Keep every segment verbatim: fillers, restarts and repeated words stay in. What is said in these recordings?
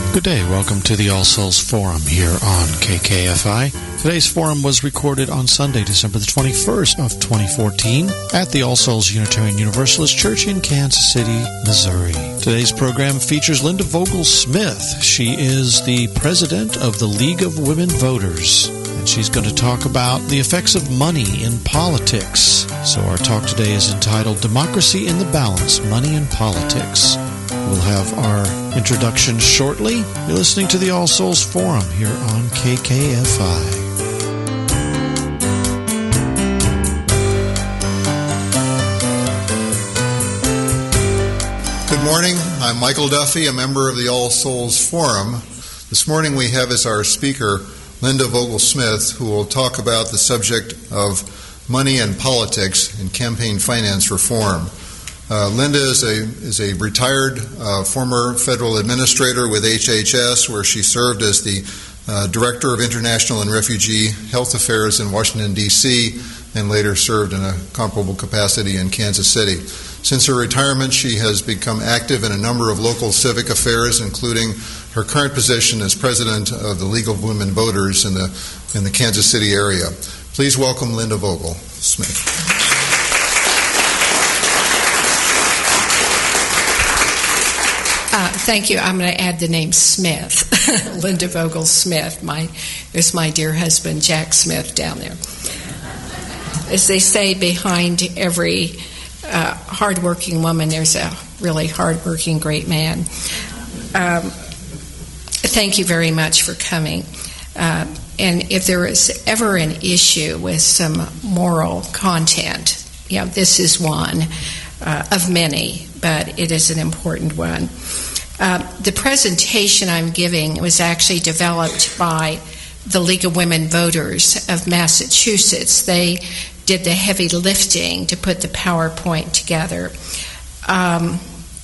Good day. Welcome to the All Souls Forum here on K K F I. Today's forum was recorded on Sunday, December the twenty-first of twenty fourteen at the All Souls Unitarian Universalist Church in Kansas City, Missouri. Today's program features Linda Vogel-Smith. She is the president of the League of Women Voters, and she's going to talk about the effects of money in politics. So our talk today is entitled Democracy in the Balance, Money in Politics. We'll have our introduction shortly. You're listening to the All Souls Forum here on K K F I. Good morning. I'm Michael Duffy, a member of the All Souls Forum. This morning we have as our speaker Linda Vogel-Smith, who will talk about the subject of money and politics and campaign finance reform. Uh, Linda is a is a retired uh, former federal administrator with H H S, where she served as the uh, Director of International and Refugee Health Affairs in Washington, D C, and later served in a comparable capacity in Kansas City. Since her retirement, she has become active in a number of local civic affairs, including her current position as President of the League of Women Voters in the in the Kansas City area. Please welcome Linda Vogel-Smith. Uh, thank you. I'm going to add the name Smith, Linda Vogel-Smith. My, there's my dear husband, Jack Smith, down there. As they say, behind every uh, hardworking woman, there's a really hardworking, great man. Um, thank you very much for coming. Uh, and if there is ever an issue with some moral content, you know, this is one uh, of many, but it is an important one. Uh, the presentation I'm giving was actually developed by the League of Women Voters of Massachusetts. They did the heavy lifting to put the PowerPoint together. Um,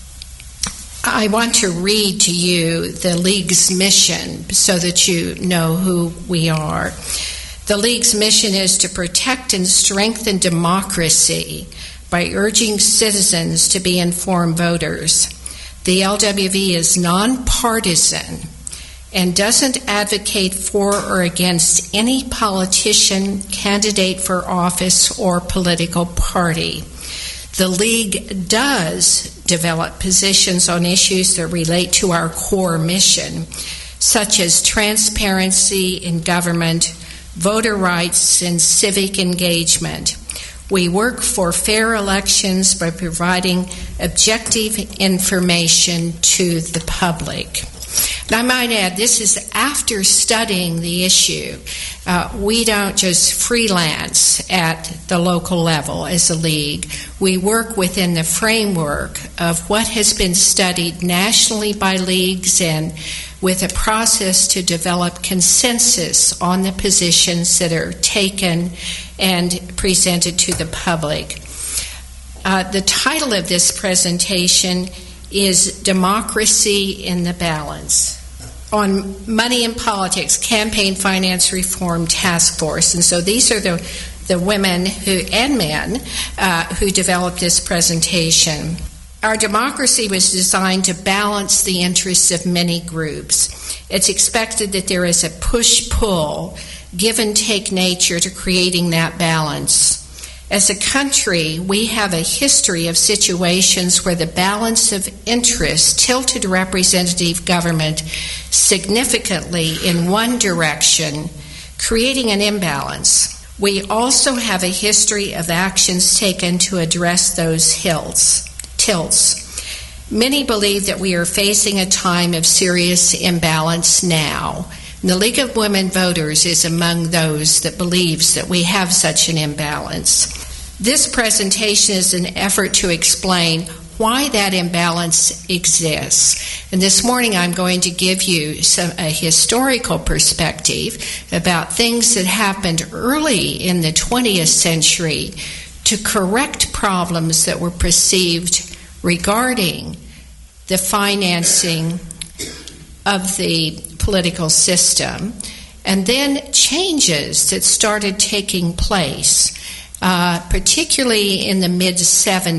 I want to read to you the League's mission so that you know who we are. The League's mission is to protect and strengthen democracy by urging citizens to be informed voters. The L W V is nonpartisan and doesn't advocate for or against any politician, candidate for office, or political party. The League does develop positions on issues that relate to our core mission, such as transparency in government, voter rights, and civic engagement. We work for fair elections by providing objective information to the public. And I might add, this is after studying the issue. Uh, we don't just freelance at the local level as a league. We work within the framework of what has been studied nationally by leagues and with a process to develop consensus on the positions that are taken and presented to the public. Uh, the title of this presentation is Democracy in the Balance, on Money in Politics, Campaign Finance Reform Task Force. And so these are the, the women who and men uh, who developed this presentation. Our democracy was designed to balance the interests of many groups. It's expected that there is a push-pull, give-and-take nature to creating that balance. As a country, we have a history of situations where the balance of interest tilted representative government significantly in one direction, creating an imbalance. We also have a history of actions taken to address those hills. tilts. Many believe that we are facing a time of serious imbalance now. And the League of Women Voters is among those that believes that we have such an imbalance. This presentation is an effort to explain why that imbalance exists. And this morning I'm going to give you some, a historical perspective about things that happened early in the twentieth century to correct problems that were perceived regarding the financing of the political system, and then changes that started taking place, uh, particularly in the mid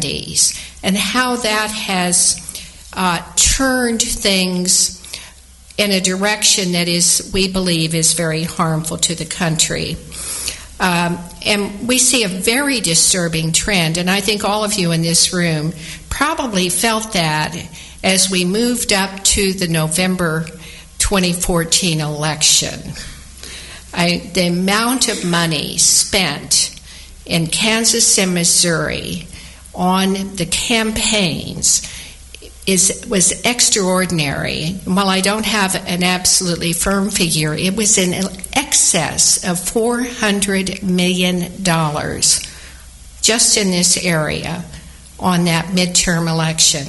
seventies, and how that has uh, turned things in a direction that is, we believe, is very harmful to the country. Um, and we see a very disturbing trend, and I think all of you in this room probably felt that as we moved up to the November twenty fourteen election. I, the amount of money spent in Kansas and Missouri on the campaigns is was extraordinary. While I don't have an absolutely firm figure, it was in excess of four hundred million dollars just in this area on that midterm election.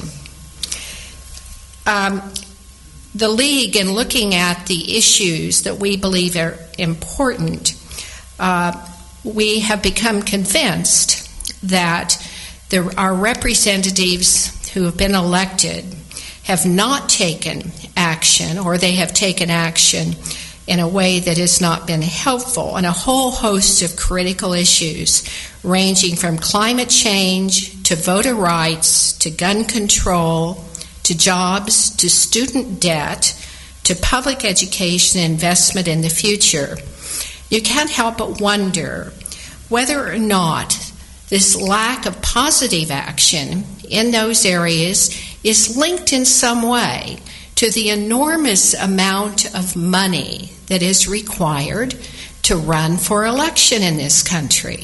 Um, the League, in looking at the issues that we believe are important, uh, we have become convinced that there are representatives who have been elected have not taken action, or they have taken action in a way that has not been helpful on a whole host of critical issues, ranging from climate change to voter rights to gun control to jobs to student debt to public education and investment in the future. You can't help but wonder whether or not this lack of positive action in those areas is linked in some way to the enormous amount of money that is required to run for election in this country.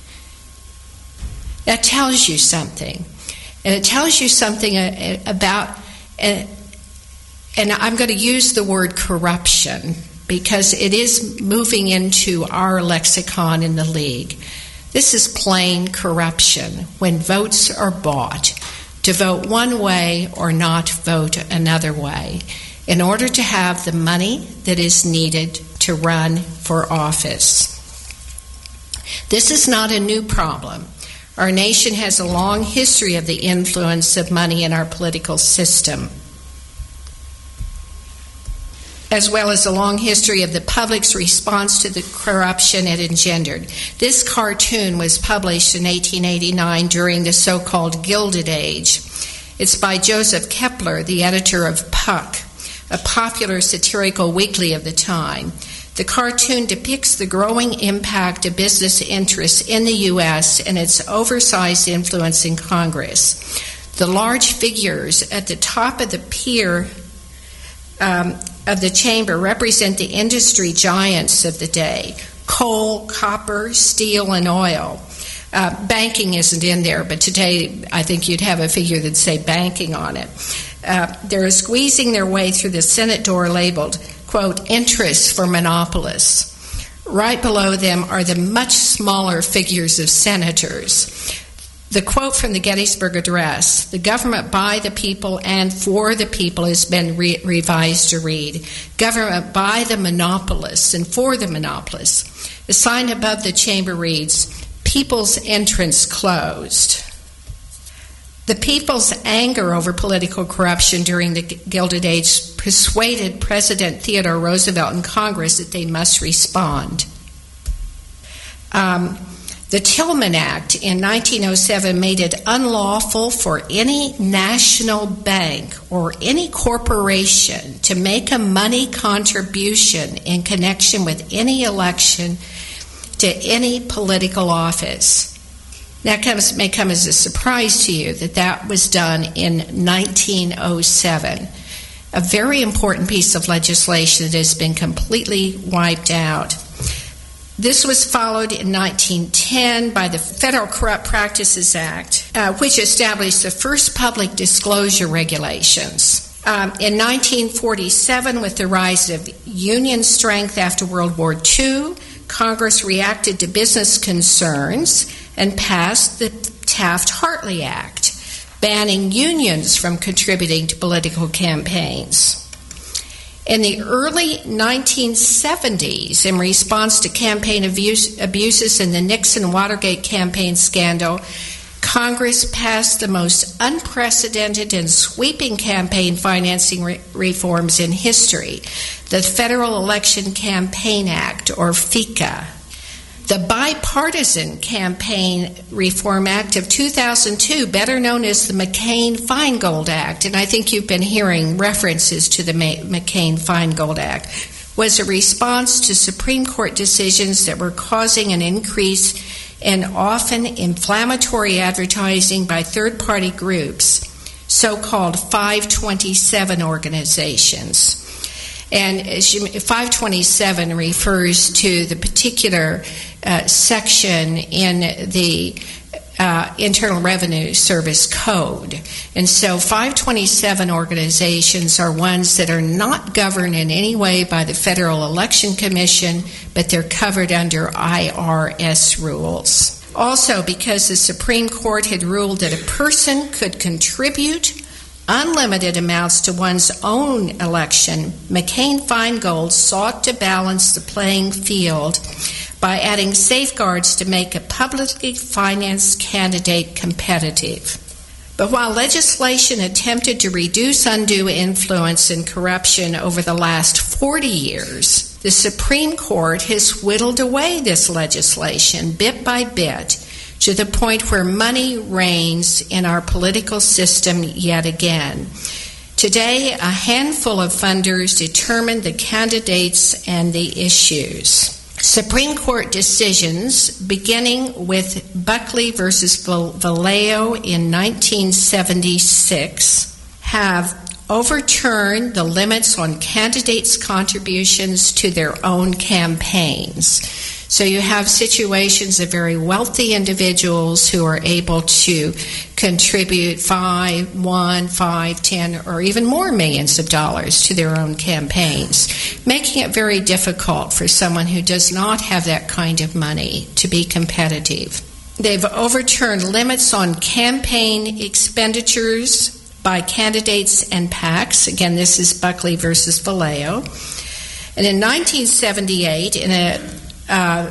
That tells you something. And it tells you something about, and I'm going to use the word corruption because it is moving into our lexicon in the League. This is plain corruption when votes are bought to vote one way or not vote another way in order to have the money that is needed to run for office. This is not a new problem. Our nation has a long history of the influence of money in our political system, as well as a long history of the public's response to the corruption it engendered. This cartoon was published in eighteen eighty-nine during the so-called Gilded Age. It's by Joseph Kepler, the editor of Puck, a popular satirical weekly of the time. The cartoon depicts the growing impact of business interests in the U S and its oversized influence in Congress. The large figures at the top of the pier um, of the chamber represent the industry giants of the day: coal, copper, steel, and oil. Uh, banking isn't in there, but today I think you'd have a figure that'd say banking on it. Uh, they're squeezing their way through the Senate door labeled, quote, interests for monopolists. Right below them are the much smaller figures of senators. The quote from the Gettysburg Address, "The government by the people and for the people," has been re- revised to read, "Government by the monopolists and for the monopolists." The sign above the chamber reads, "People's entrance closed." The people's anger over political corruption during the Gilded Age persuaded President Theodore Roosevelt and Congress that they must respond. Um, The Tillman Act in nineteen oh seven made it unlawful for any national bank or any corporation to make a money contribution in connection with any election to any political office. That comes, may come as a surprise to you that that was done in nineteen oh seven. A very important piece of legislation that has been completely wiped out. This was followed in nineteen ten by the Federal Corrupt Practices Act, uh, which established the first public disclosure regulations. Um, in nineteen forty-seven, with the rise of Union strength after World War Two, Congress reacted to business concerns and passed the Taft-Hartley Act, banning unions from contributing to political campaigns. In the early nineteen seventies, in response to campaign abuse, abuses in the Nixon-Watergate campaign scandal, Congress passed the most unprecedented and sweeping campaign financing re- reforms in history, the Federal Election Campaign Act, or FECA. The Bipartisan Campaign Reform Act of two thousand two, better known as the McCain-Feingold Act, and I think you've been hearing references to the McCain-Feingold Act, was a response to Supreme Court decisions that were causing an increase in often inflammatory advertising by third-party groups, so-called five twenty-seven organizations. And as you, five twenty-seven refers to the particular uh, section in the uh, Internal Revenue Service Code. And so five twenty-seven organizations are ones that are not governed in any way by the Federal Election Commission, but they're covered under I R S rules. Also, because the Supreme Court had ruled that a person could contribute unlimited amounts to one's own election, McCain-Feingold sought to balance the playing field by adding safeguards to make a publicly financed candidate competitive. But while legislation attempted to reduce undue influence and corruption over the last forty years, the Supreme Court has whittled away this legislation bit by bit to the point where money reigns in our political system yet again. Today, a handful of funders determine the candidates and the issues. Supreme Court decisions, beginning with Buckley versus Valeo in nineteen seventy-six, have overturned the limits on candidates' contributions to their own campaigns. So you have situations of very wealthy individuals who are able to contribute five, one, five, ten, or even more millions of dollars to their own campaigns, making it very difficult for someone who does not have that kind of money to be competitive. They've overturned limits on campaign expenditures by candidates and PACs. Again, this is Buckley versus Valeo. And in nineteen seventy-eight, in a Uh,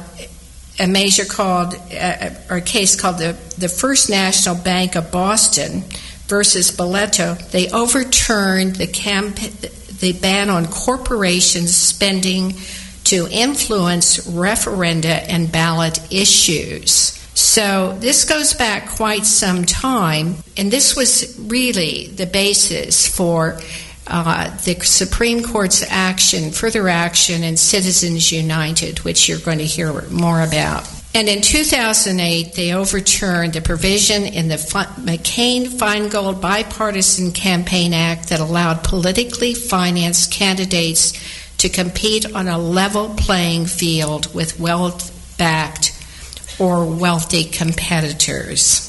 a measure called, uh, or a case called the, the First National Bank of Boston versus Boleto, they overturned the, camp- the ban on corporations spending to influence referenda and ballot issues. So this goes back quite some time, and this was really the basis for Uh, the Supreme Court's action, further action in Citizens United, which you're going to hear more about. And in two thousand eight, they overturned the provision in the McCain-Feingold Bipartisan Campaign Act that allowed politically financed candidates to compete on a level playing field with well-backed or wealthy competitors.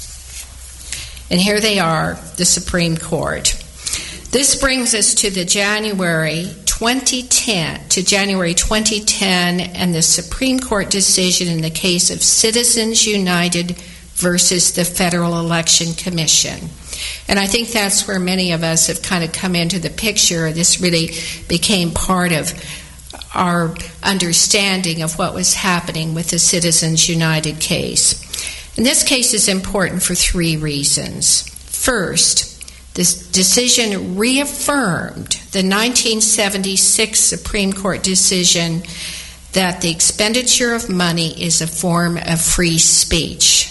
And here they are, the Supreme Court. This brings us to the January twenty ten, to January twenty ten, and the Supreme Court decision in the case of Citizens United versus the Federal Election Commission. And I think that's where many of us have kind of come into the picture. This really became part of our understanding of what was happening with the Citizens United case. And this case is important for three reasons. First, this decision reaffirmed the nineteen seventy-six Supreme Court decision that the expenditure of money is a form of free speech.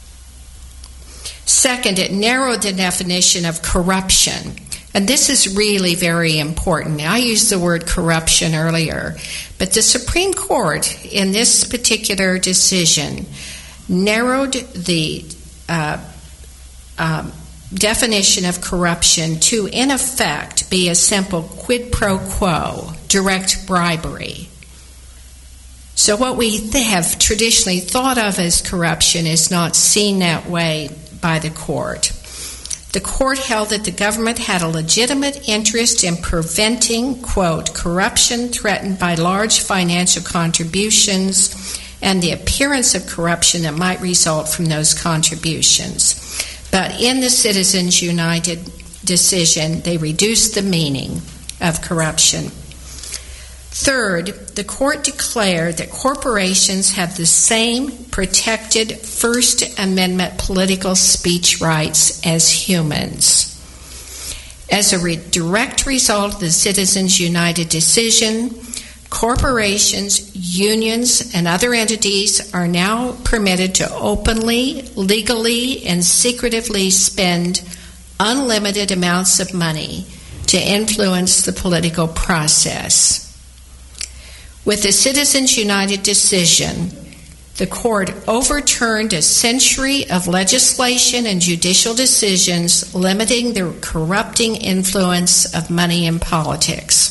Second, it narrowed the definition of corruption. And this is really very important. I used the word corruption earlier, but the Supreme Court in this particular decision narrowed the uh, um, definition of corruption to, in effect, be a simple quid pro quo, direct bribery. So what we have traditionally thought of as corruption is not seen that way by the court. The court held that the government had a legitimate interest in preventing, quote, corruption threatened by large financial contributions and the appearance of corruption that might result from those contributions. But in the Citizens United decision, they reduced the meaning of corruption. Third, the court declared that corporations have the same protected First Amendment political speech rights as humans. As a re- direct result of the Citizens United decision, corporations, unions, and other entities are now permitted to openly, legally, and secretively spend unlimited amounts of money to influence the political process. With the Citizens United decision, the court overturned a century of legislation and judicial decisions limiting the corrupting influence of money in politics.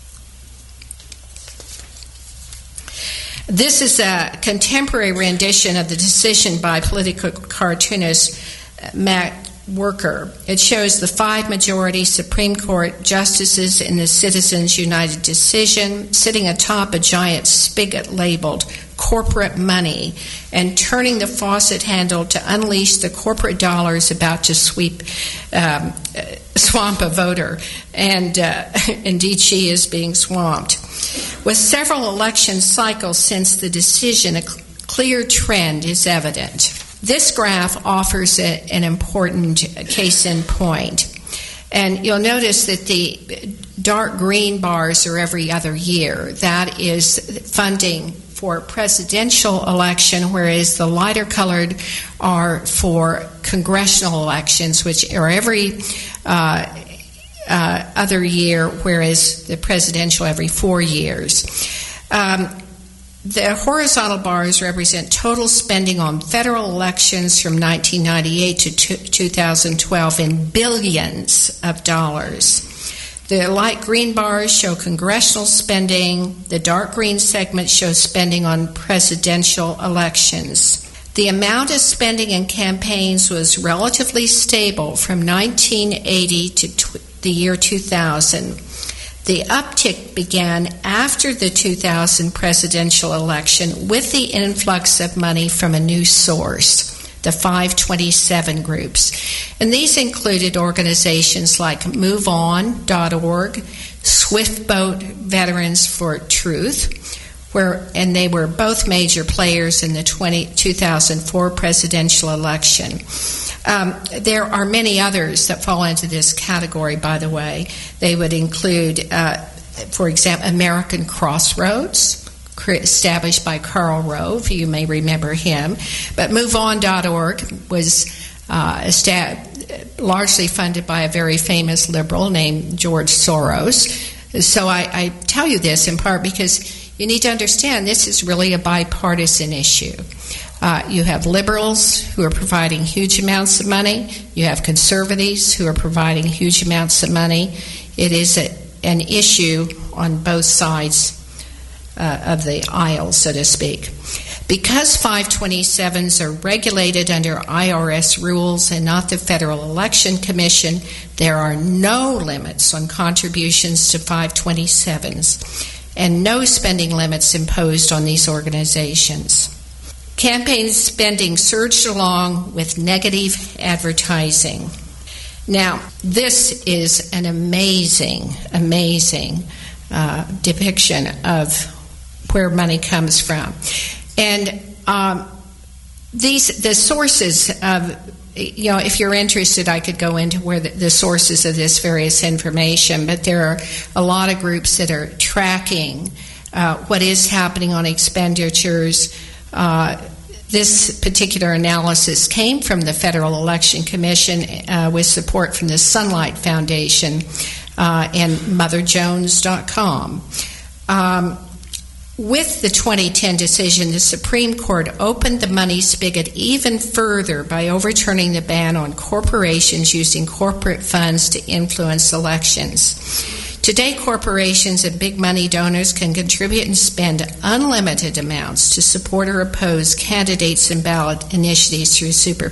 This is a contemporary rendition of the decision by political cartoonist Matt Worker. It shows the five majority Supreme Court justices in the Citizens United decision sitting atop a giant spigot labeled corporate money and turning the faucet handle to unleash the corporate dollars about to sweep um, swamp a voter. And uh, indeed she is being swamped. With several election cycles since the decision, a clear trend is evident. This graph offers a, an important case in point. And you'll notice that the dark green bars are every other year. That is funding for presidential election, whereas the lighter colored are for congressional elections, which are every uh, uh, other year, whereas the presidential every four years. Um, The horizontal bars represent total spending on federal elections from nineteen ninety-eight to two thousand twelve in billions of dollars. The light green bars show congressional spending. The dark green segment shows spending on presidential elections. The amount of spending in campaigns was relatively stable from nineteen eighty to tw- the year two thousand. The uptick began after the two thousand presidential election with the influx of money from a new source, the five twenty-seven groups. And these included organizations like move on dot org, Swiftboat Veterans for Truth, where and they were both major players in the two thousand four presidential election. Um, there are many others that fall into this category, by the way. They would include, uh, for example, American Crossroads, established by Karl Rove. You may remember him. But move on dot org was uh, estab- largely funded by a very famous liberal named George Soros. So I, I tell you this in part because you need to understand this is really a bipartisan issue. Uh, you have liberals who are providing huge amounts of money. You have conservatives who are providing huge amounts of money. It is a, an issue on both sides uh, of the aisle, so to speak. Because five twenty-sevens are regulated under I R S rules and not the Federal Election Commission, there are no limits on contributions to five twenty-sevens and no spending limits imposed on these organizations. Campaign spending surged along with negative advertising. Now, this is an amazing, amazing uh, depiction of where money comes from. And um, these the sources of, you know, if you're interested, I could go into where the, the sources of this various information, but there are a lot of groups that are tracking uh, what is happening on expenditures. Uh, this particular analysis came from the Federal Election Commission uh, with support from the Sunlight Foundation uh, and Mother Jones dot com. Um, With the twenty ten decision, the Supreme Court opened the money spigot even further by overturning the ban on corporations using corporate funds to influence elections. Today, corporations and big money donors can contribute and spend unlimited amounts to support or oppose candidates and ballot initiatives through super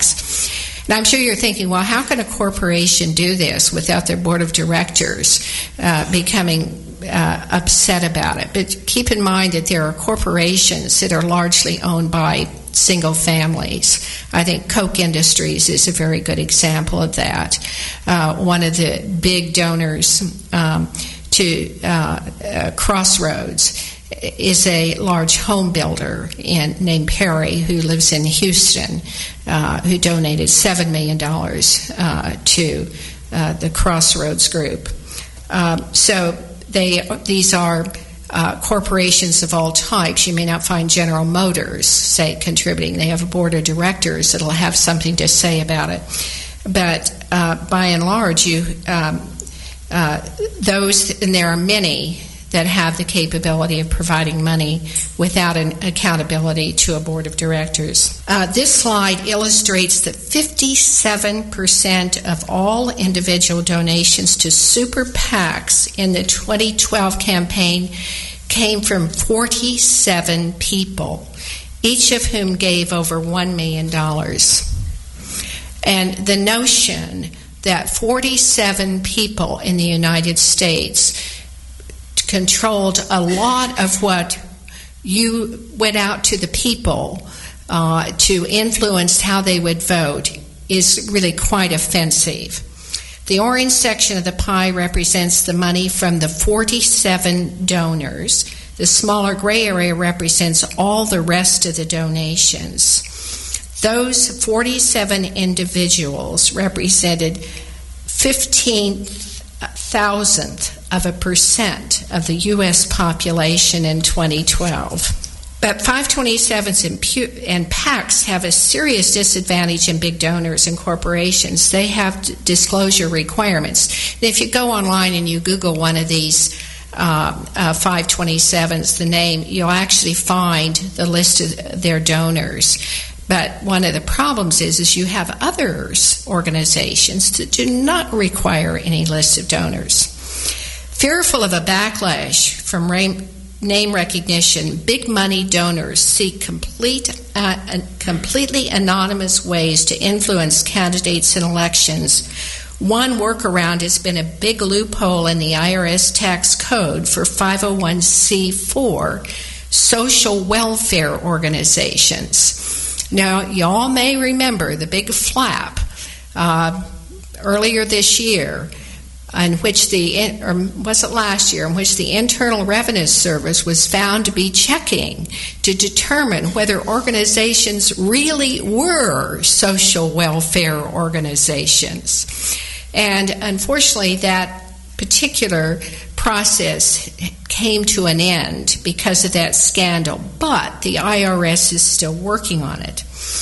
PACs. Now, I'm sure you're thinking, well, how can a corporation do this without their board of directors uh, becoming uh, upset about it? But keep in mind that there are corporations that are largely owned by single families. I think Koch Industries is a very good example of that. Uh, one of the big donors um, to uh, uh, Crossroads is a large home builder in, named Perry, who lives in Houston, uh, who donated seven million dollars uh, to uh, the Crossroads Group. Um, so they these are uh, corporations of all types. You may not find General Motors, say, contributing. They have a board of directors that will have something to say about it. But uh, by and large, you um, uh, those, and there are many that have the capability of providing money without an accountability to a board of directors. Uh, this slide illustrates that fifty-seven percent of all individual donations to super PACs in the twenty twelve campaign came from forty-seven people, each of whom gave over one million dollars. And the notion that forty-seven people in the United States controlled a lot of what you went out to the people uh, to influence how they would vote is really quite offensive. The orange section of the pie represents the money from the forty-seven donors. The smaller gray area represents all the rest of the donations. Those forty-seven individuals represented fifteen thousandth of a percent of the U S population in twenty twelve. But five twenty-sevens and, pu- and PACs have a serious disadvantage in big donors and corporations. They have d- disclosure requirements. And if you go online and you Google one of these uh, uh, five twenty-sevens, the name, you'll actually find the list of their donors. But one of the problems is, is you have others, organizations, that do not require any list of donors. Fearful of a backlash from name recognition, big money donors seek complete, uh, completely anonymous ways to influence candidates in elections. One workaround has been a big loophole in the I R S tax code for five oh one c four social welfare organizations. Now, y'all may remember the big flap uh, earlier this year, in which the, or was it last year, in which the Internal Revenue Service was found to be checking to determine whether organizations really were social welfare organizations. And unfortunately, that particular process came to an end because of that scandal, but the I R S is still working on it.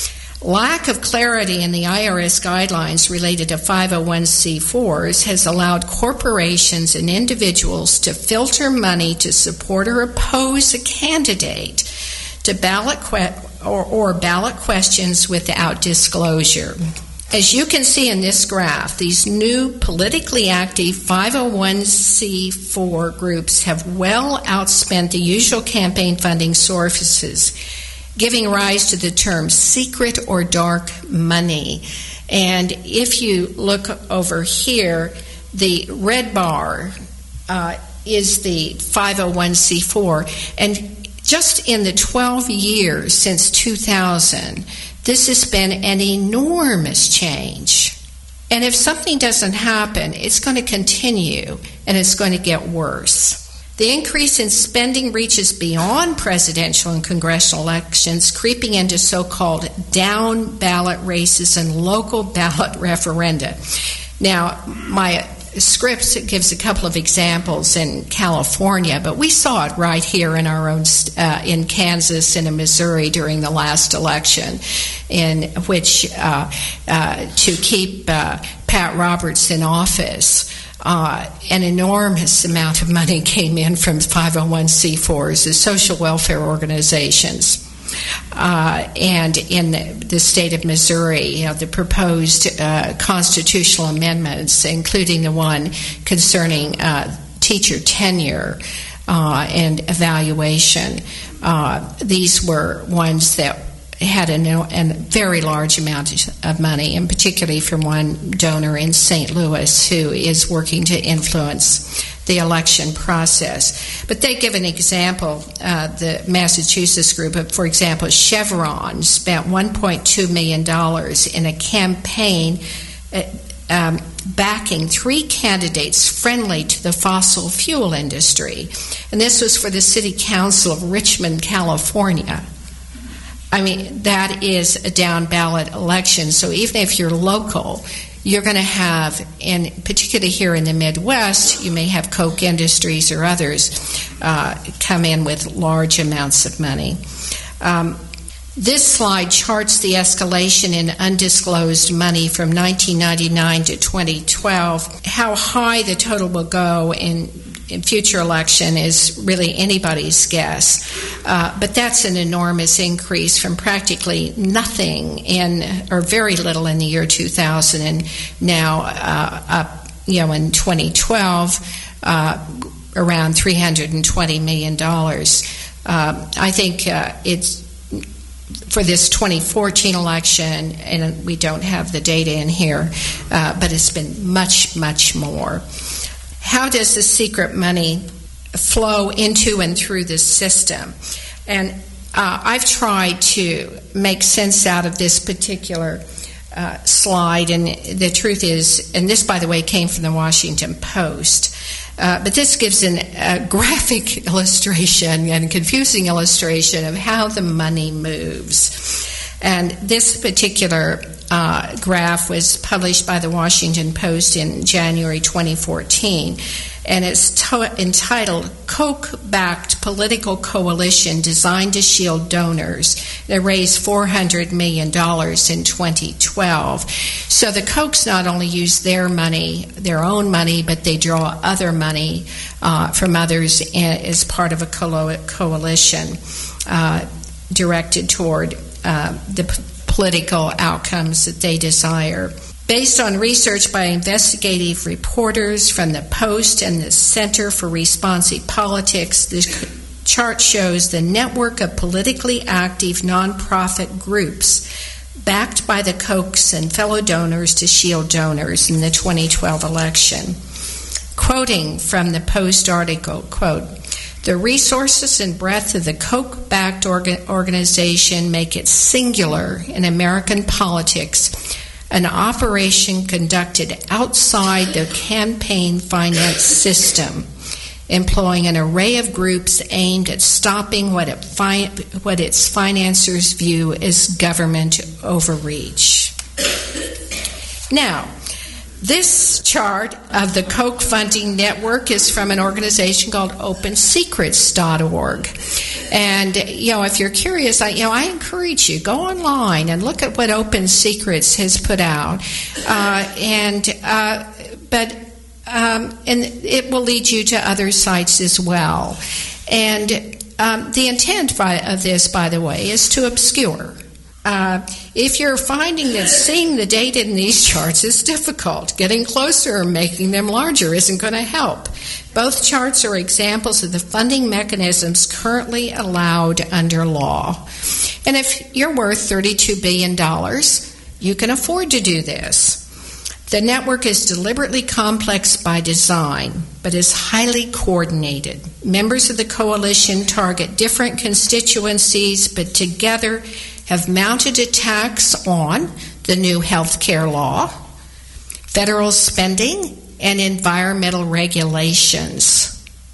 Lack of clarity in the I R S guidelines related to five oh one c fours has allowed corporations and individuals to filter money to support or oppose a candidate to ballot que- or, or ballot questions without disclosure. As you can see in this graph, these new politically active five oh one c four groups have well outspent the usual campaign funding sources, giving rise to the term secret or dark money. And if you look over here, the red bar uh, is the five oh one c four. And just in the twelve years since two thousand, this has been an enormous change. And if something doesn't happen, it's going to continue and it's going to get worse. The increase in spending reaches beyond presidential and congressional elections, creeping into so-called down-ballot races and local ballot referenda. Now, my script gives a couple of examples in California, but we saw it right here in our own, uh, in Kansas and in Missouri during the last election, in which uh, uh, to keep uh, Pat Roberts in office, Uh, an enormous amount of money came in from five oh one c fours, the social welfare organizations. Uh, and in the, the state of Missouri, you know, the proposed uh, constitutional amendments, including the one concerning uh, teacher tenure uh, and evaluation, uh, these were ones that had a, a very large amount of money, and particularly from one donor in Saint Louis who is working to influence the election process. But they give an example, uh, the Massachusetts group, for example, Chevron spent one point two million dollars in a campaign uh, um, backing three candidates friendly to the fossil fuel industry. And this was for the City Council of Richmond, California. I mean, that is a down-ballot election, so even if you're local, you're going to have, and particularly here in the Midwest, you may have Koch Industries or others uh, come in with large amounts of money. Um, This slide charts the escalation in undisclosed money from nineteen ninety-nine to twenty twelve. How high the total will go in, in future election is really anybody's guess. Uh, but that's an enormous increase from practically nothing in, or very little in the year two thousand, and now uh, up, you know, in twenty twelve, uh, around three hundred twenty million dollars. Uh, I think uh, it's for this twenty fourteen election, and we don't have the data in here, uh, but it's been much, much more. How does the secret money flow into and through the system? And uh, I've tried to make sense out of this particular uh, slide, and the truth is, and this, by the way, came from the Washington Post, Uh, but this gives an, a graphic illustration and confusing illustration of how the money moves. And this particular uh, graph was published by the Washington Post in January twenty fourteen, and it's to- entitled Koch-Backed Political Coalition Designed to Shield Donors. They raised four hundred million dollars in twenty twelve. So the Kochs not only use their money, their own money, but they draw other money uh, from others as part of a co- coalition uh, directed toward uh, the p- political outcomes that they desire. Based on research by investigative reporters from the Post and the Center for Responsive Politics, this chart shows the network of politically active nonprofit groups backed by the Kochs and fellow donors to shield donors in the twenty twelve election. Quoting from the Post article, quote, "The resources and breadth of the Koch-backed orga- organization make it singular in American politics, an operation conducted outside the campaign finance system, employing an array of groups aimed at stopping what, it fi- what its financiers view as government overreach." Now, this chart of the Koch funding network is from an organization called open secrets dot org. And, you know, if you're curious, I, you know, I encourage you, go online and look at what Open Secrets has put out. Uh, and, uh, but, um, and it will lead you to other sites as well. And um, the intent by, of this, by the way, is to obscure. Uh, if you're finding that seeing the data in these charts is difficult, getting closer or making them larger isn't going to help. Both charts are examples of the funding mechanisms currently allowed under law. And if you're worth thirty-two billion dollars, you can afford to do this. The network is deliberately complex by design, but is highly coordinated. Members of the coalition target different constituencies, but together have mounted attacks on the new health care law, federal spending, and environmental regulations.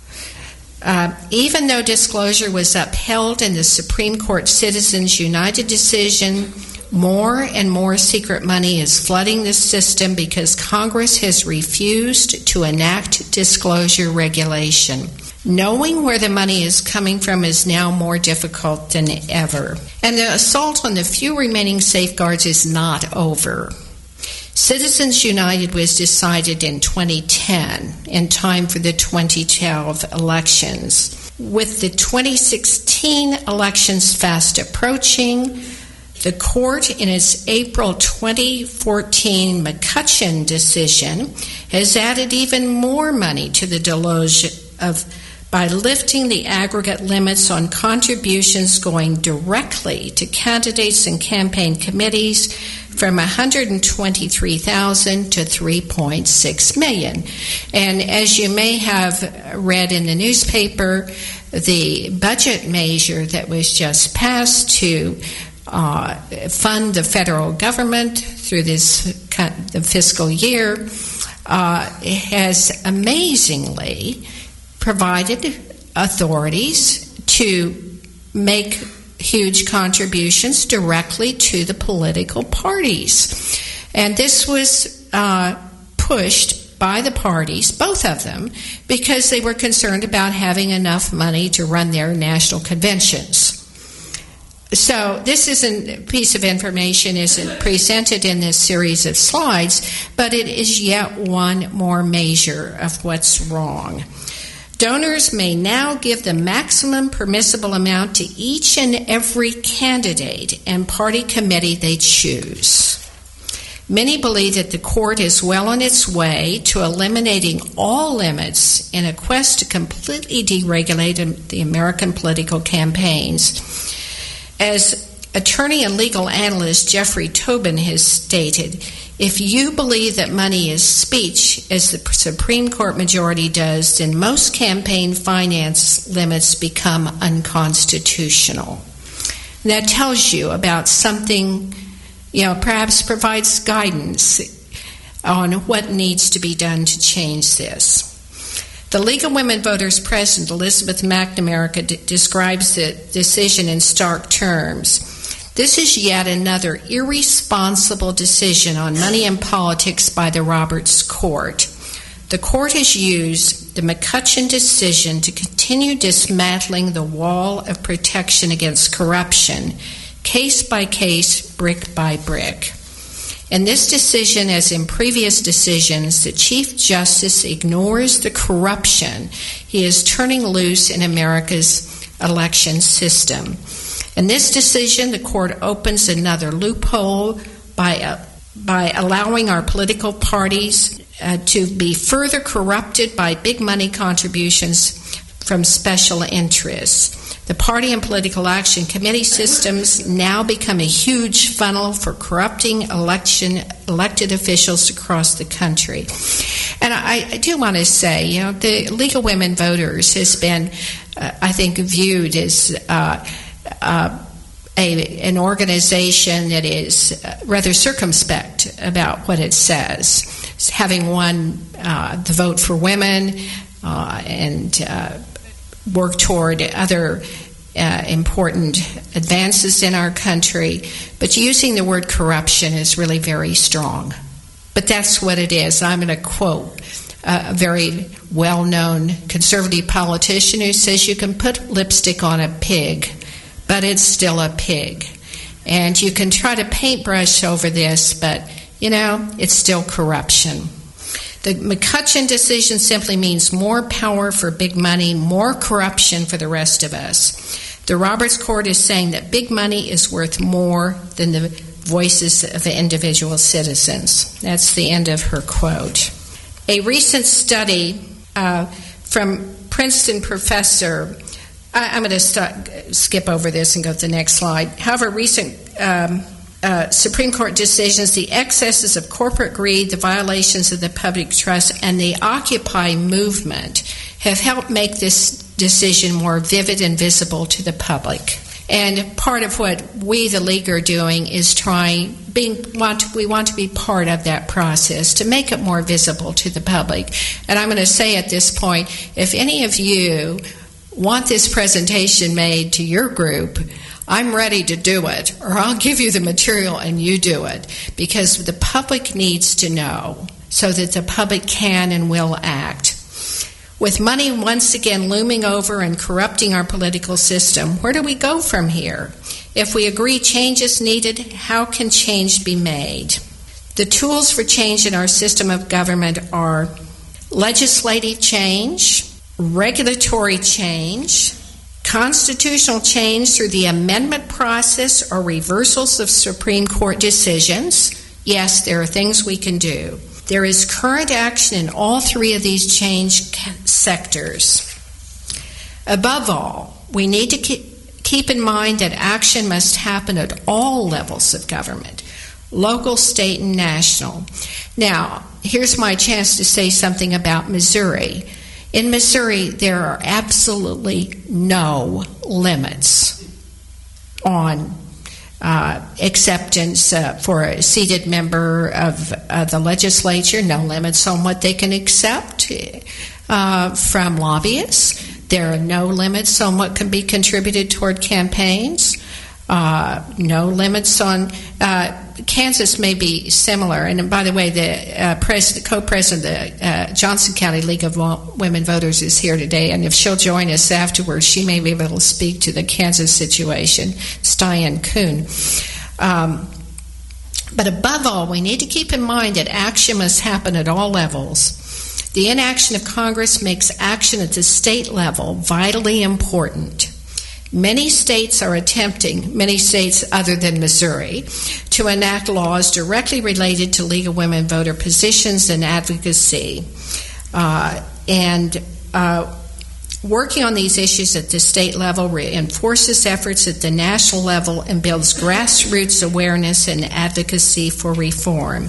Uh, even though disclosure was upheld in the Supreme Court Citizens United decision, more and more secret money is flooding the system because Congress has refused to enact disclosure regulation. Knowing where the money is coming from is now more difficult than ever. And the assault on the few remaining safeguards is not over. Citizens United was decided in twenty ten, in time for the twenty twelve elections. With the twenty sixteen elections fast approaching, the court, in its April twenty fourteen McCutcheon decision, has added even more money to the deluge of by lifting the aggregate limits on contributions going directly to candidates and campaign committees from one hundred twenty-three thousand to three point six million. And as you may have read in the newspaper, the budget measure that was just passed to uh, fund the federal government through this the fiscal year uh, has amazingly provided authorities to make huge contributions directly to the political parties. And this was uh, pushed by the parties, both of them, because they were concerned about having enough money to run their national conventions. So this isn't a piece of information isn't presented in this series of slides, but it is yet one more measure of what's wrong. Donors may now give the maximum permissible amount to each and every candidate and party committee they choose. Many believe that the court is well on its way to eliminating all limits in a quest to completely deregulate the American political campaigns. As attorney and legal analyst Jeffrey Tobin has stated, if you believe that money is speech, as the Supreme Court majority does, then most campaign finance limits become unconstitutional. And that tells you about something, you know, perhaps provides guidance on what needs to be done to change this. The League of Women Voters President, Elizabeth McNamara, d- describes the decision in stark terms. This is yet another irresponsible decision on money and politics by the Roberts Court. The court has used the McCutcheon decision to continue dismantling the wall of protection against corruption, case by case, brick by brick. In this decision, as in previous decisions, the Chief Justice ignores the corruption he is turning loose in America's election system. In this decision, the court opens another loophole by, uh, by allowing our political parties uh, to be further corrupted by big money contributions from special interests. The party and political action committee systems now become a huge funnel for corrupting election elected officials across the country. And I, I do want to say, you know, the League of Women Voters has been, uh, I think, viewed as uh, uh, a, an organization that is rather circumspect about what it says. It's having won uh, the vote for women uh, and uh, work toward other uh, important advances in our country, but using the word corruption is really very strong. But that's what it is. I'm going to quote a very well-known conservative politician who says you can put lipstick on a pig, but it's still a pig. And you can try to paintbrush over this, but, you know, it's still corruption. The McCutcheon decision simply means more power for big money, more corruption for the rest of us. The Roberts Court is saying that big money is worth more than the voices of the individual citizens. That's the end of her quote. A recent study uh, from Princeton professor, I, I'm going to start, skip over this and go to the next slide. However, recent um, Uh, Supreme Court decisions, the excesses of corporate greed, the violations of the public trust, and the Occupy movement have helped make this decision more vivid and visible to the public. And part of what we, the League, are doing is trying, being want we want to be part of that process to make it more visible to the public. And I'm going to say at this point, if any of you want this presentation made to your group, I'm ready to do it, or I'll give you the material and you do it, because the public needs to know so that the public can and will act. With money once again looming over and corrupting our political system, where do we go from here? If we agree change is needed, how can change be made? The tools for change in our system of government are legislative change, regulatory change, constitutional change through the amendment process or reversals of Supreme Court decisions. Yes, there are things we can do. There is current action in all three of these change sectors. Above all, we need to keep in mind that action must happen at all levels of government, local, state, and national. Now, here's my chance to say something about Missouri. In Missouri, there are absolutely no limits on uh, acceptance uh, for a seated member of uh, the legislature, no limits on what they can accept uh, from lobbyists. There are no limits on what can be contributed toward campaigns. Uh, no limits on uh, Kansas may be similar. And by the way, the uh, president, co-president of the uh, Johnson County League of Women Voters is here today, and if she'll join us afterwards, she may be able to speak to the Kansas situation. It's Diane Kuhn. Um, but above all, we need to keep in mind that action must happen at all levels. The inaction of Congress makes action at the state level vitally important. Many states are attempting, many states other than Missouri, to enact laws directly related to League of Women voter positions and advocacy. Uh, and uh, working on these issues at the state level reinforces efforts at the national level and builds grassroots awareness and advocacy for reform.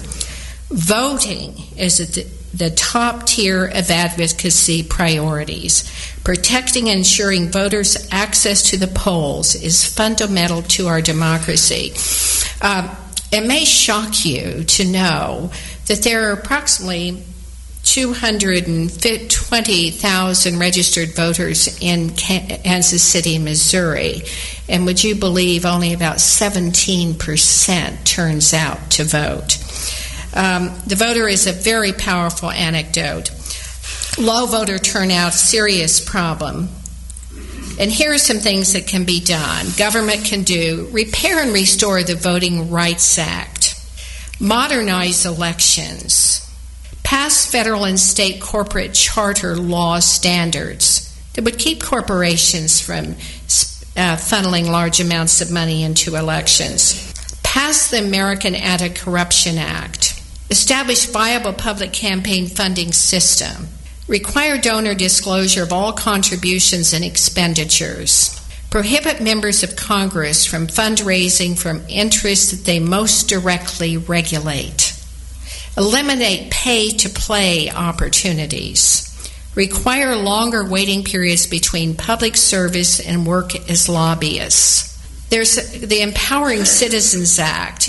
Voting is at the the top tier of advocacy priorities. Protecting and ensuring voters' access to the polls is fundamental to our democracy. Uh, it may shock you to know that there are approximately two hundred twenty thousand registered voters in Kansas City, Missouri, and would you believe only about seventeen percent turns out to vote. Um, the voter is a very powerful anecdote. Low voter turnout, serious problem. And here are some things that can be done. Government can do: repair and restore the Voting Rights Act, modernize elections, pass federal and state corporate charter law standards that would keep corporations from uh, funneling large amounts of money into elections, pass the American Anti-Corruption Act, establish viable public campaign funding system, require donor disclosure of all contributions and expenditures, prohibit members of Congress from fundraising from interests that they most directly regulate, eliminate pay-to-play opportunities, require longer waiting periods between public service and work as lobbyists. There's the Empowering Citizens Act,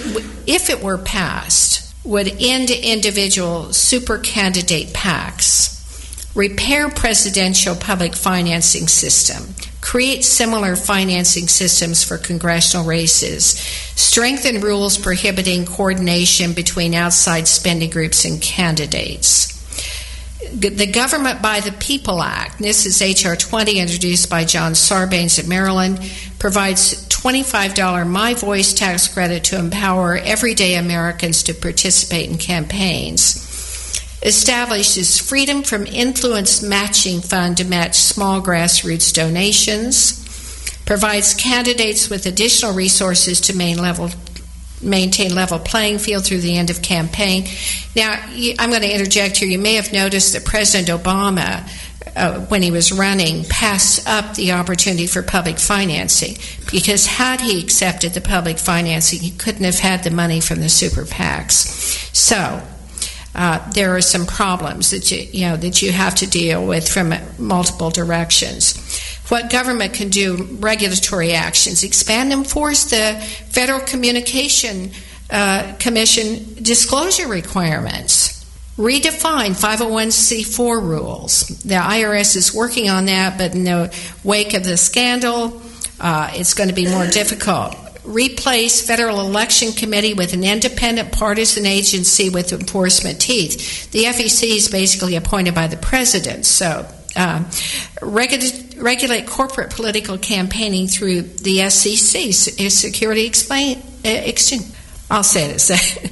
if it were passed, would end individual super candidate PACs, repair presidential public financing system, create similar financing systems for congressional races, strengthen rules prohibiting coordination between outside spending groups and candidates. The Government by the People Act, this is H R twenty, introduced by John Sarbanes of Maryland, provides twenty-five dollars My Voice tax credit to empower everyday Americans to participate in campaigns. Establishes Freedom from Influence Matching Fund to match small grassroots donations. Provides candidates with additional resources to main level maintain level playing field through the end of campaign. Now, I'm going to interject here. You may have noticed that President Obama, uh, when he was running, passed up the opportunity for public financing, because had he accepted the public financing, he couldn't have had the money from the super PACs. So uh, there are some problems that you, you know that you have to deal with from multiple directions. What government can do: regulatory actions, expand and enforce the Federal Communication uh, Commission disclosure requirements, redefine five oh one c four rules. The I R S is working on that, but in the wake of the scandal, uh, it's going to be more difficult. Replace Federal Election Committee with an independent partisan agency with enforcement teeth. The F E C is basically appointed by the president, so uh, regu- regulate corporate political campaigning through the S E C, Security Explain, uh, Exchange. I'll say this,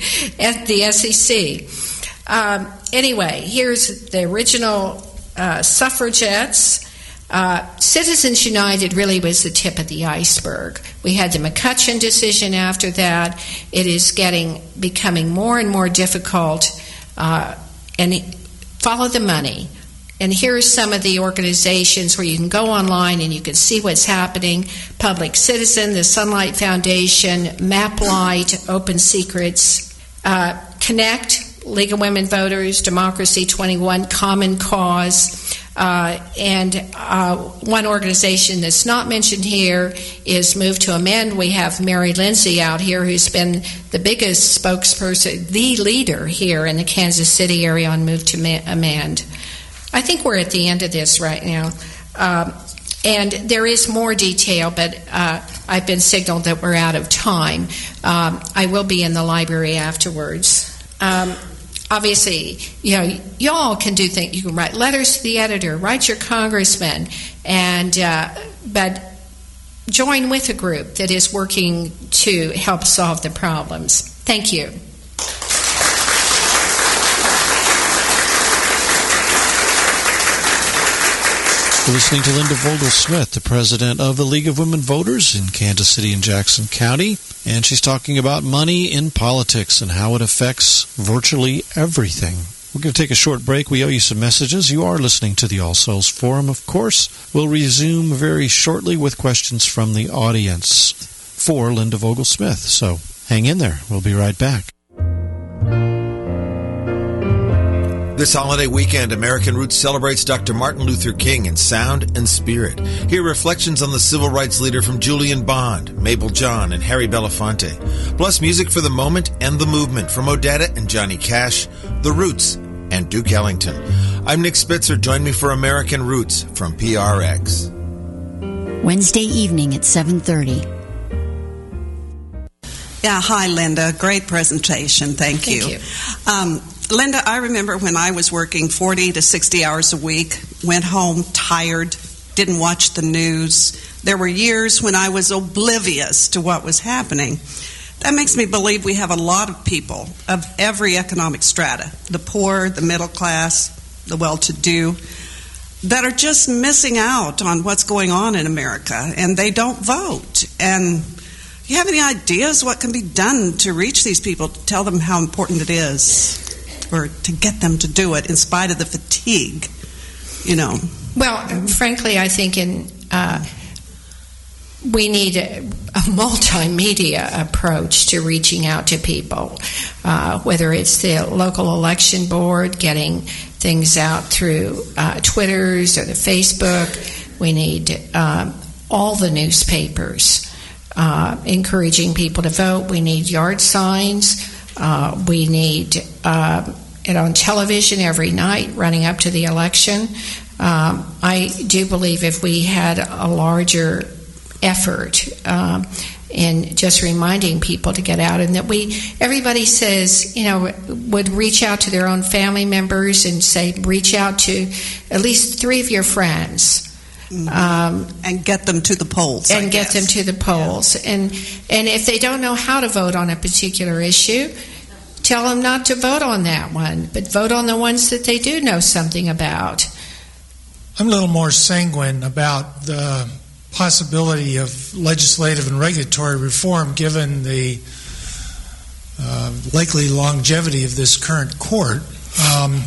at the S E C. Um, anyway, here's the original uh, suffragettes. Uh, Citizens United really was the tip of the iceberg. We had the McCutcheon decision after that. It is getting becoming more and more difficult. Uh, and follow the money. And here are some of the organizations where you can go online and you can see what's happening: Public Citizen, the Sunlight Foundation, MapLight, Open Secrets, uh, Connect, League of Women Voters, Democracy twenty-one, Common Cause. Uh, and uh, one organization that's not mentioned here is Move to Amend. We have Mary Lindsay out here, who's been the biggest spokesperson, the leader here in the Kansas City area on Move to Amend. I think we're at the end of this right now. Um, and there is more detail, but uh, I've been signaled that we're out of time. Um, I will be in the library afterwards. Um, obviously, you know, y'all can do things. You can write letters to the editor, write your congressman, and uh, but join with a group that is working to help solve the problems. Thank you. We're listening to Linda Vogel-Smith, the president of the League of Women Voters in Kansas City and Jackson County, and she's talking about money in politics and how it affects virtually everything. We're going to take a short break. We owe you some messages. You are listening to the All Souls Forum, of course. We'll resume very shortly with questions from the audience for Linda Vogel-Smith. So hang in there. We'll be right back. This holiday weekend, American Roots celebrates Doctor Martin Luther King in sound and spirit. Hear reflections on the civil rights leader from Julian Bond, Mabel John, and Harry Belafonte. Plus music for the moment and the movement from Odetta and Johnny Cash, The Roots, and Duke Ellington. I'm Nick Spitzer. Join me for American Roots from P R X. Wednesday evening at seven thirty. Yeah, hi, Linda. Great presentation. Thank, Thank you. you. Um, Linda, I remember when I was working forty to sixty hours a week, went home tired, didn't watch the news. There were years when I was oblivious to what was happening. That makes me believe we have a lot of people of every economic strata, the poor, the middle class, the well-to-do, that are just missing out on what's going on in America, and they don't vote. And you have any ideas what can be done to reach these people, to tell them how important it is, or to get them to do it in spite of the fatigue, you know? Well, frankly, I think in uh, we need a, a multimedia approach to reaching out to people, uh, whether it's the local election board, getting things out through uh, Twitters or the Facebook. We need um, all the newspapers uh, encouraging people to vote. We need yard signs. Uh, we need uh, it on television every night running up to the election. Um, I do believe if we had a larger effort um, in just reminding people to get out, and that we, everybody says, you know, would reach out to their own family members and say, reach out to at least three of your friends. Mm-hmm. Um, and get them to the polls. And I get guess. them to the polls. Yeah. And and if they don't know how to vote on a particular issue, tell them not to vote on that one, but vote on the ones that they do know something about. I'm a little more sanguine about the possibility of legislative and regulatory reform given the uh, likely longevity of this current court. Um,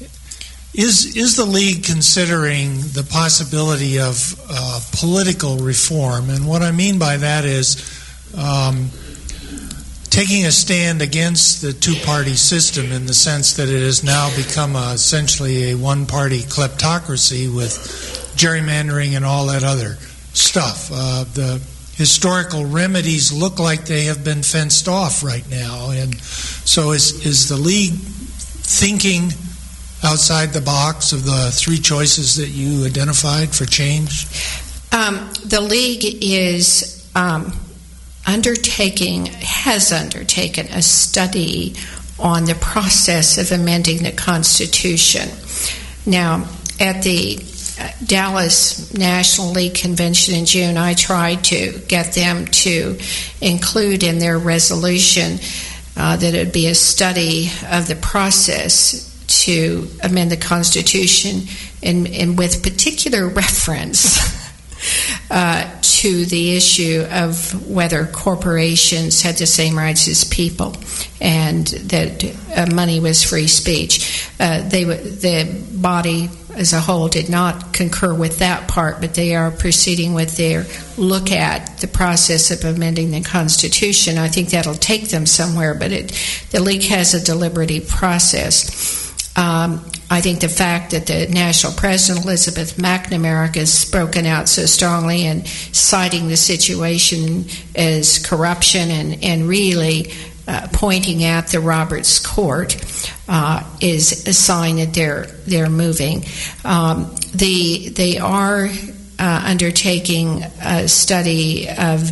is is the League considering the possibility of uh, political reform? And what I mean by that is um, taking a stand against the two-party system in the sense that it has now become a, essentially a one-party kleptocracy with gerrymandering and all that other stuff. Uh, the historical remedies look like they have been fenced off right now. And so is, is the League thinking outside the box of the three choices that you identified for change? Um, the League is um, undertaking, has undertaken a study on the process of amending the Constitution. Now, at the Dallas National League Convention in June, I tried to get them to include in their resolution uh, that it would be a study of the process to amend the Constitution, and, and with particular reference uh, to the issue of whether corporations had the same rights as people, and that uh, money was free speech. Uh, they the body as a whole did not concur with that part, but they are proceeding with their look at the process of amending the Constitution. I think that'll take them somewhere, but it, the League has a deliberative process. Um, I think the fact that the national president, Elizabeth McNamara, has spoken out so strongly and citing the situation as corruption and, and really uh, pointing at the Roberts Court uh, is a sign that they're they're moving. Um, the they are uh, undertaking a study of,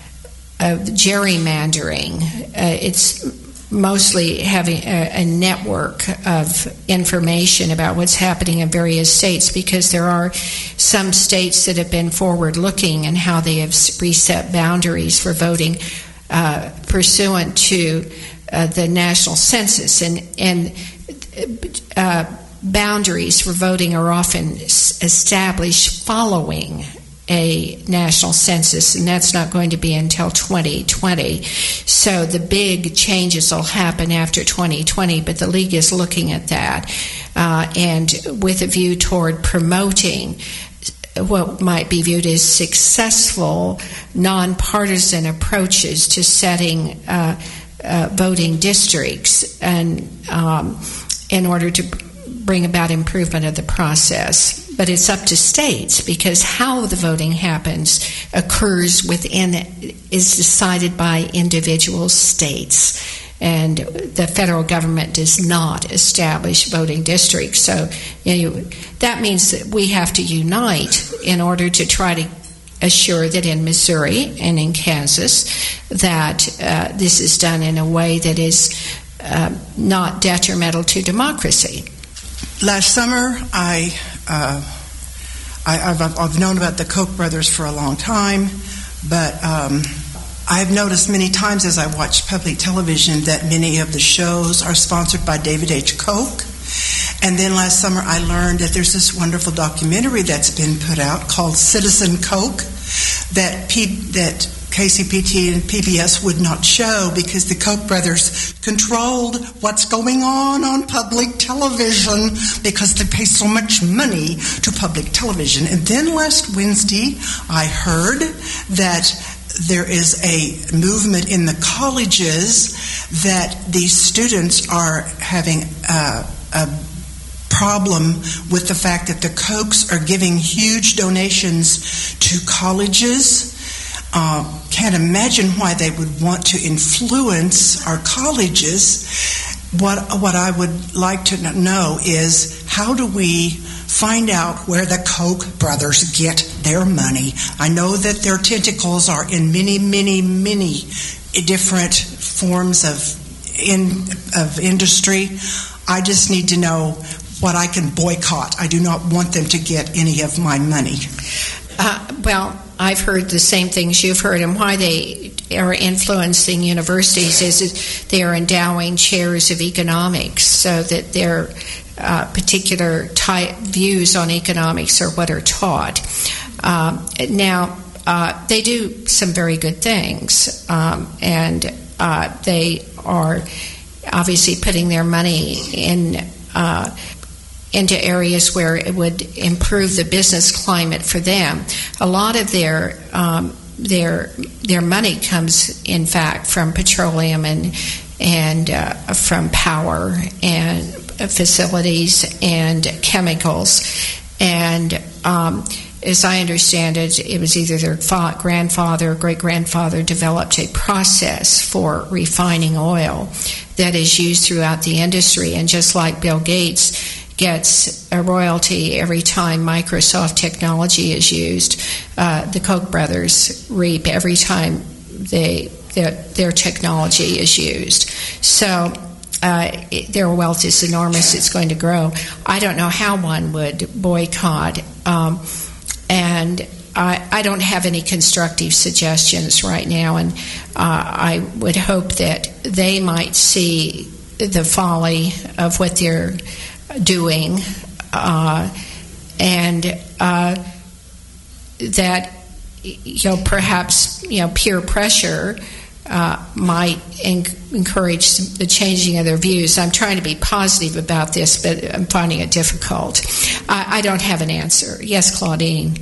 of gerrymandering. Uh, it's mostly having a, a network of information about what's happening in various states, because there are some states that have been forward-looking in how they have reset boundaries for voting uh, pursuant to uh, the national census. And, and uh, boundaries for voting are often established following a national census, and that's not going to be until twenty twenty. So the big changes will happen after twenty twenty, but the League is looking at that uh, and with a view toward promoting what might be viewed as successful, nonpartisan approaches to setting uh, uh, voting districts, and um, in order to bring about improvement of the process. But it's up to states, because how the voting happens occurs within, is decided by individual states. And the federal government does not establish voting districts. So you know, that means that we have to unite in order to try to assure that in Missouri and in Kansas that uh, this is done in a way that is uh, not detrimental to democracy. Last summer, I, uh, I I've, I've known about the Koch brothers for a long time, but um, I've noticed many times as I watch public television that many of the shows are sponsored by David H. Koch. And then last summer, I learned that there's this wonderful documentary that's been put out called Citizen Koch that P, that K C P T and P B S would not show because the Koch brothers controlled what's going on on public television because they pay so much money to public television. And then last Wednesday, I heard that there is a movement in the colleges that these students are having a, a problem with the fact that the Kochs are giving huge donations to colleges. Uh, can't imagine why they would want to influence our colleges. What what I would like to know is, how do we find out where the Koch brothers get their money? I know that their tentacles are in many, many, many different forms of in of industry. I just need to know what I can boycott. I do not want them to get any of my money. Uh, well, I've heard the same things you've heard, and why they are influencing universities is that they are endowing chairs of economics so that their uh, particular type views on economics are what are taught. Um, now, uh, they do some very good things, um, and uh, they are obviously putting their money in uh, into areas where it would improve the business climate for them. A lot of their um, their their money comes, in fact, from petroleum and and uh, from power and facilities and chemicals. And um, as I understand it, it was either their fa- grandfather or great-grandfather developed a process for refining oil that is used throughout the industry. And just like Bill Gates gets a royalty every time Microsoft technology is used, uh, the Koch brothers reap every time they their, their technology is used. So uh, it, their wealth is enormous. It's going to grow. I don't know how one would boycott, um, and I, I don't have any constructive suggestions right now, and uh, I would hope that they might see the folly of what they're doing, uh, and uh, that you know perhaps you know peer pressure uh, might en- encourage the changing of their views. I'm trying to be positive about this, but I'm finding it difficult. I, I don't have an answer. Yes, Claudine.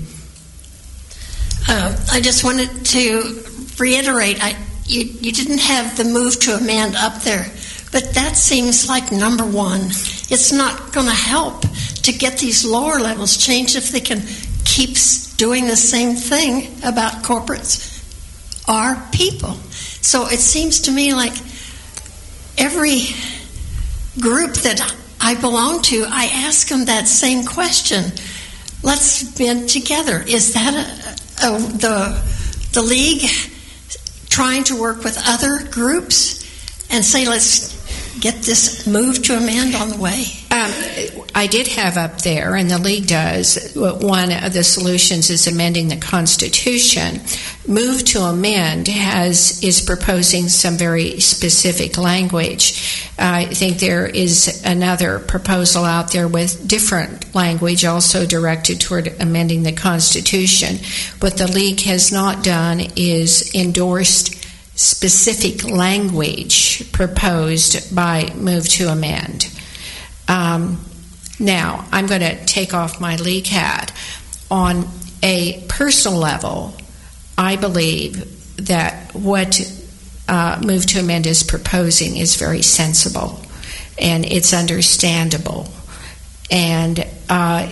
Uh, I just wanted to reiterate. I, you, you didn't have the move to amend up there. But that seems like number one. It's not going to help to get these lower levels changed if they can keep doing the same thing about corporates or people. So it seems to me like every group that I belong to, I ask them that same question. let's band together. Is that a, a, the the league trying to work with other groups and say, let's get this move to amend on the way? Um, I did have up there, and the league does, one of the solutions is amending the Constitution. Move to amend has is proposing some very specific language. I think there is another proposal out there with different language also directed toward amending the Constitution. What the league has not done is endorsed specific language proposed by Move to Amend. Um, now, I'm going to take off my league hat. On a personal level, I believe that what uh, Move to Amend is proposing is very sensible, and it's understandable. And uh,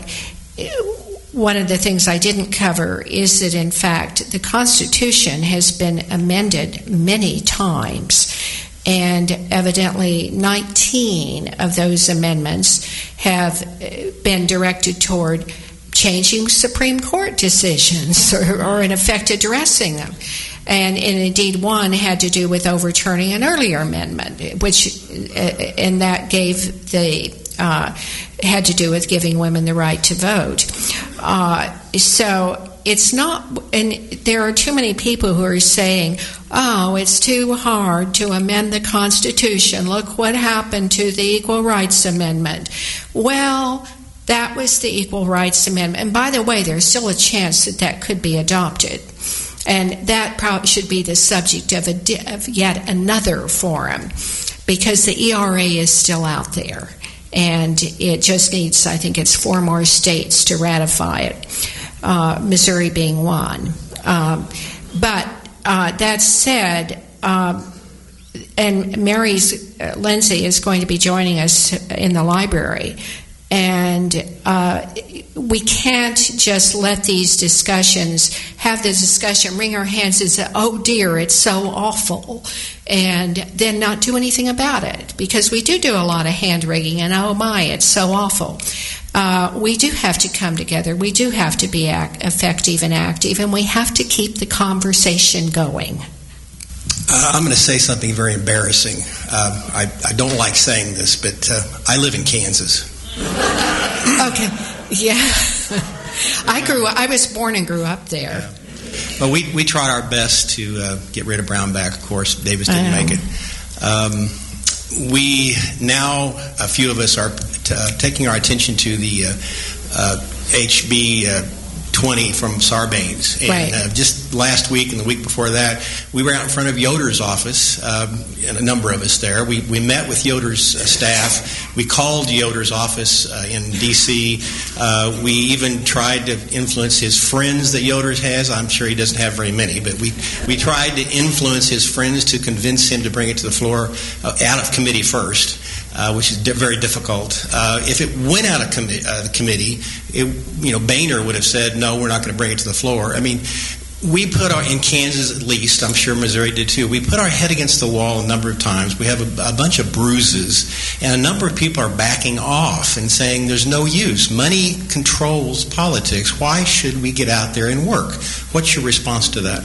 one of the things I didn't cover is that, in fact, the Constitution has been amended many times, and evidently nineteen of those amendments have been directed toward changing Supreme Court decisions or, or in effect addressing them. And, and indeed one had to do with overturning an earlier amendment, which and that gave the uh, had to do with giving women the right to vote. Uh, so it's not, and there are too many people who are saying, oh, it's too hard to amend the Constitution. Look what happened to the Equal Rights Amendment. Well, that was the Equal Rights Amendment. And by the way, there's still a chance that that could be adopted. And that probably should be the subject of, a, of yet another forum, because the E R A is still out there. And it just needs, I think it's four more states to ratify it, uh, Missouri being one. Um, but uh, that said, um, and Mary's uh, Lindsay is going to be joining us in the library, and uh, we can't just let these discussions have the discussion, wring our hands and say, oh dear, it's so awful, and then not do anything about it, because we do do a lot of hand-wringing, and oh my, it's so awful. Uh, we do have to come together. We do have to be act- effective and active, and we have to keep the conversation going. Uh, I'm going to say something very embarrassing. Uh, I, I don't like saying this, but uh, I live in Kansas. Okay, yeah. I grew up, I was born and grew up there. Yeah. Well, we, we tried our best to uh, get rid of Brownback. Of course, Davis didn't make it. Um, we now, a few of us are t- uh, taking our attention to the uh, uh, H B uh, twenty from Sarbanes. And right. uh, just last week and the week before that, we were out in front of Yoder's office, um, and a number of us there. We, we met with Yoder's uh, staff. We called Yoder's office uh, in D C Uh, we even tried to influence his friends that Yoder's has. I'm sure he doesn't have very many, but we, we tried to influence his friends to convince him to bring it to the floor uh, out of committee first. Uh, which is di- very difficult. Uh, if it went out of commi- uh, the committee, it, you know, Boehner would have said, no, we're not going to bring it to the floor. I mean, we put our, in Kansas at least, I'm sure Missouri did too, we put our head against the wall a number of times. We have a, a bunch of bruises, and a number of people are backing off and saying there's no use. Money controls politics. Why should we get out there and work? What's your response to that?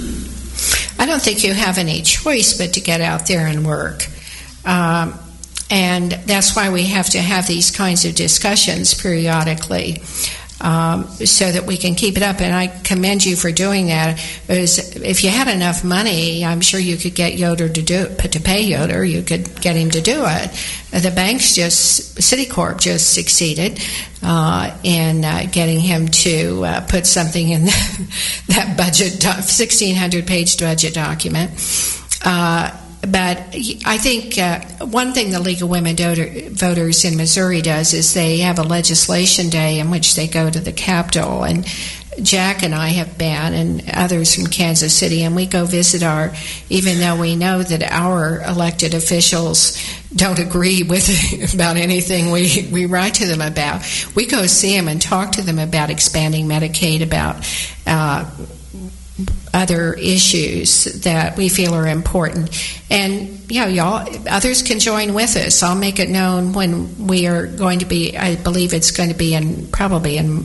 I don't think you have any choice but to get out there and work. Um, And that's why we have to have these kinds of discussions periodically, um, so that we can keep it up. And I commend you for doing that. Because if you had enough money, I'm sure you could get Yoder to do to pay Yoder. You could get him to do it. The banks just, Citicorp just succeeded uh, in uh, getting him to uh, put something in that budget, sixteen hundred page budget document. Uh, But I think uh, one thing the League of Women Voter, Voters in Missouri does is they have a legislation day in which they go to the Capitol. And Jack and I have been, and others from Kansas City, and we go visit our, even though we know that our elected officials don't agree with about anything we, we write to them about, we go see them and talk to them about expanding Medicaid, about uh, other issues that we feel are important. And, you know, y'all, others can join with us. I'll make it known when we are going to be, I believe it's going to be in, probably in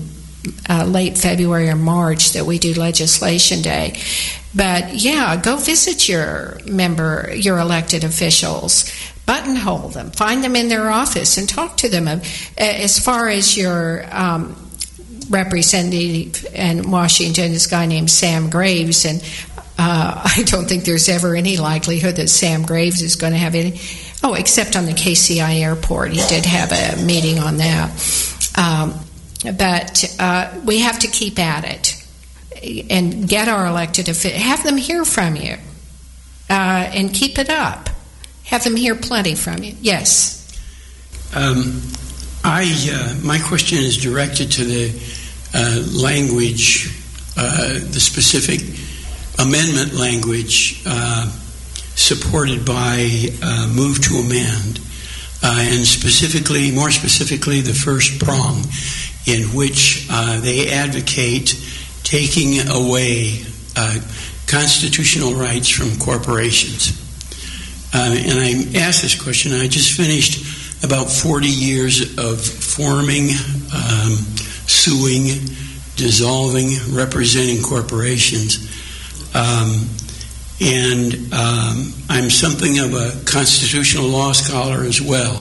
uh, late February or March that we do Legislation Day. But yeah, go visit your member, your elected officials, buttonhole them, find them in their office, and talk to them. As far as your um, representative in Washington, this guy named Sam Graves, and uh, I don't think there's ever any likelihood that Sam Graves is going to have any. Oh, except on the K C I airport, he did have a meeting on that. Um, but uh, we have to keep at it and get our elected officials, have them hear from you, uh, and keep it up. Have them hear plenty from you. Yes. Um, I uh, my question is directed to the uh, language, uh, the specific amendment language uh, supported by uh, move to amend, uh, and specifically, more specifically, the first prong, in which uh, they advocate taking away uh, constitutional rights from corporations. Uh, and I asked this question. I just finished about forty years of forming, um, suing, dissolving, representing corporations. Um, and um, I'm something of a constitutional law scholar as well.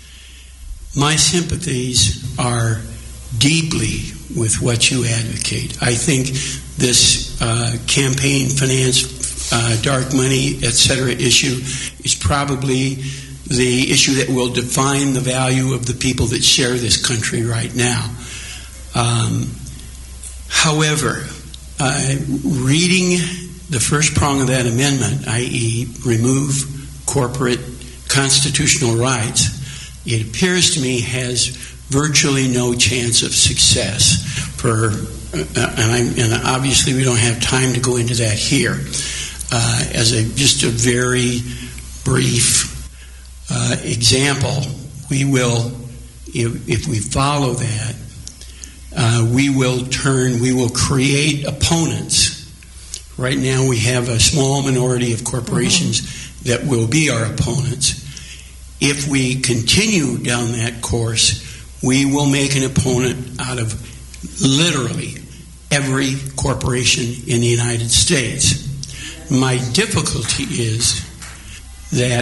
My sympathies are deeply with what you advocate. I think this uh, campaign finance, uh, dark money, et cetera issue is probably the issue that will define the value of the people that share this country right now. Um, however, uh, reading the first prong of that amendment, that is remove corporate constitutional rights, it appears to me has virtually no chance of success for, uh, and, I'm, and obviously we don't have time to go into that here. Uh, as a just a very brief uh, example, we will, if, if we follow that, uh, we will turn, we will create opponents. Right now we have a small minority of corporations mm-hmm. that will be our opponents. If we continue down that course, we will make an opponent out of literally every corporation in the United States. My difficulty is that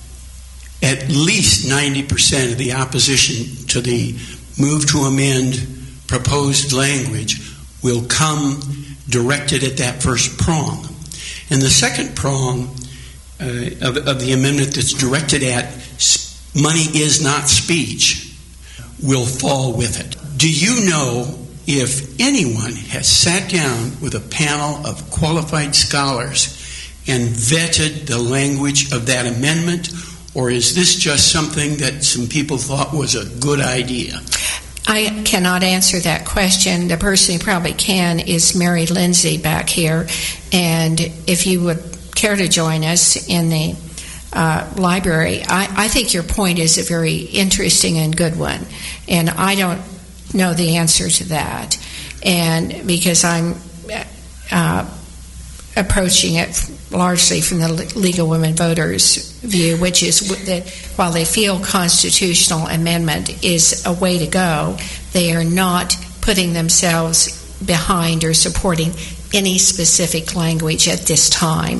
at least ninety percent of the opposition to the move to amend proposed language will come directed at that first prong. And the second prong uh, of, of the amendment that's directed at money is not speech will fall with it. Do you know if anyone has sat down with a panel of qualified scholars and vetted the language of that amendment, or is this just something that some people thought was a good idea? I cannot answer that question. The person who probably can is Mary Lindsay back here, and if you would care to join us in the uh, library, I, I think your point is a very interesting and good one, and I don't know the answer to that, and because I'm uh, approaching it largely from the League of Women Voters view, which is that while they feel constitutional amendment is a way to go, they are not putting themselves behind or supporting any specific language at this time.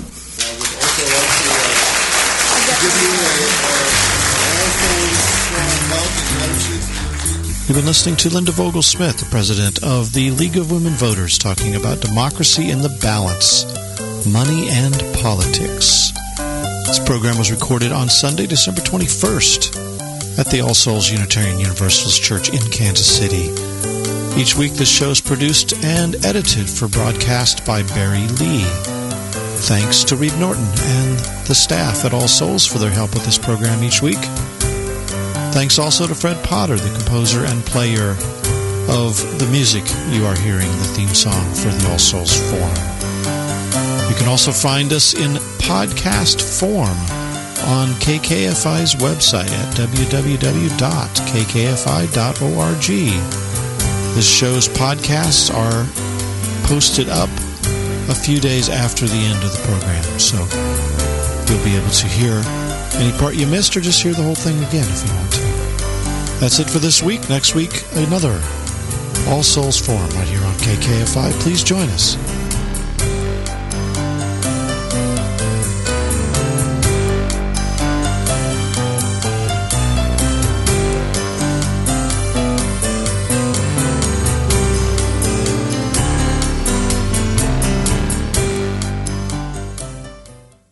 You've been listening to Linda Vogel-Smith, the president of the League of Women Voters, talking about democracy in the balance, money and politics. This program was recorded on Sunday, December twenty-first at the All Souls Unitarian Universalist Church in Kansas City. Each week this show is produced and edited for broadcast by Barry Lee. Thanks to Reed Norton and the staff at All Souls for their help with this program each week. Thanks also to Fred Potter, the composer and player of the music you are hearing, the theme song for the All Souls Forum. You can also find us in podcast form on K K F I's website at w w w dot k k f i dot org. This show's podcasts are posted up a few days after the end of the program, so you'll be able to hear any part you missed or just hear the whole thing again if you want to. That's it for this week. Next week, another All Souls Forum right here on K K F I. Please join us.